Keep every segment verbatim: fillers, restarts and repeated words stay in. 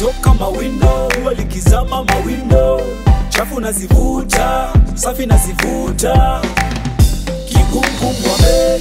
likitoka mawindo, jua likizama mawindo, chafu nazivuta, safi nazivuta. Kigungu mwame,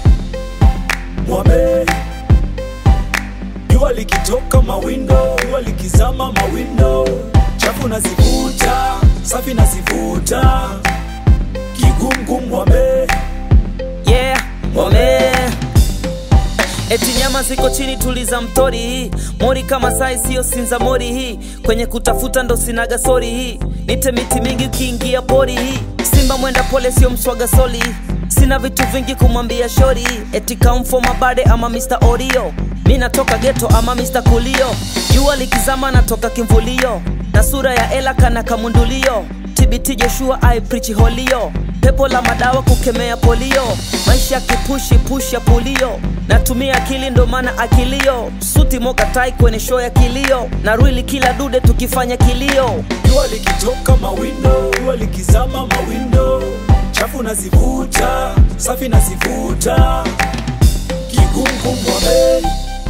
mwame. Jua likitoka mawindo, jua likizama mawindo, chafu nazivuta, safi nazivuta. Kigungu mwame, yeah, mwame. Eti nyama ziko chini tuliza mtori hii, mori kama sai sio sinza mori hii, kwenye kutafuta ndo sinaga sori hii, nite miti mingi ukiingia pori hii, simba mwenda pole sio mswaga soli, sina vitu vingi kumwambia shori, eti come for mabade ama mister Oreo, mi natoka ghetto ama mister Kulio, jua likizama natoka kimvulio, na sura ya ela kana kamundulio, T B T Joshua I preach holio, pepo la madawa kukemea polio, maisha kipushi push ya pulio, natumia akili ndo maana akilio, suti moka tai kwenye show ya kilio, na really kila dude tukifanya kilio. Jua likitoka mawindo, jua likizama mawindo, chafu nazivuta, safi nazivuta. Kigungu mwame,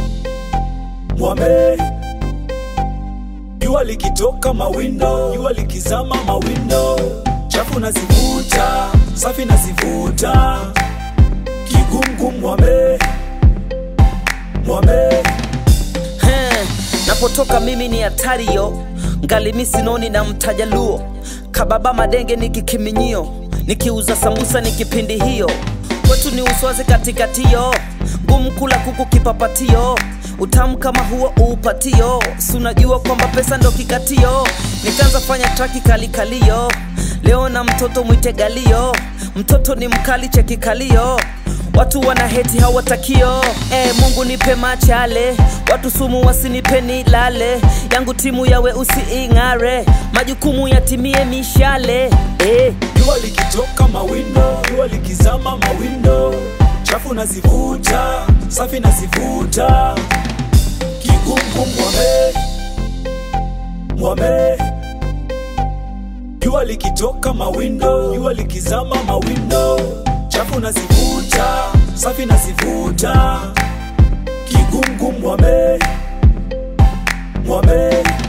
mwame. Jua likitoka mawindo, jua likizama mawindo, chafu nazivuta, safi nazivuta. Kigungu mwame, mwame. He, napotoka mimi ni hatari yo, ngali mi sinoni na mtajaluo, kababa madenge ni kikiminyio, nikiuza sambusa ni kipindi hiyo, kwetu ni uswazi katikatiyo, ngumu kula kuku kipapatio, utamu kama huo uupatio, sunajua kwamba pesa ndo kikatio, nikaanza fanya traki kali kalio, leo na mtoto mwite galio, mtoto ni mkali cheki kalio, watu wana heti hawatakio, eh Mungu nipe machale, watu sumu wasinipeni lale, yangu timu yawe usiingare, majukumu yatimie mishale, eh. Jua likitoka mawindo, jua likizama mawindo, chafu nazivuta, safi nazivuta. Kigungu mwame, mwame. Jua likitoka mawindo, jua likizama mawindo, chafu nazivuta, safi nazivuta. Kigungu mwame, mwame.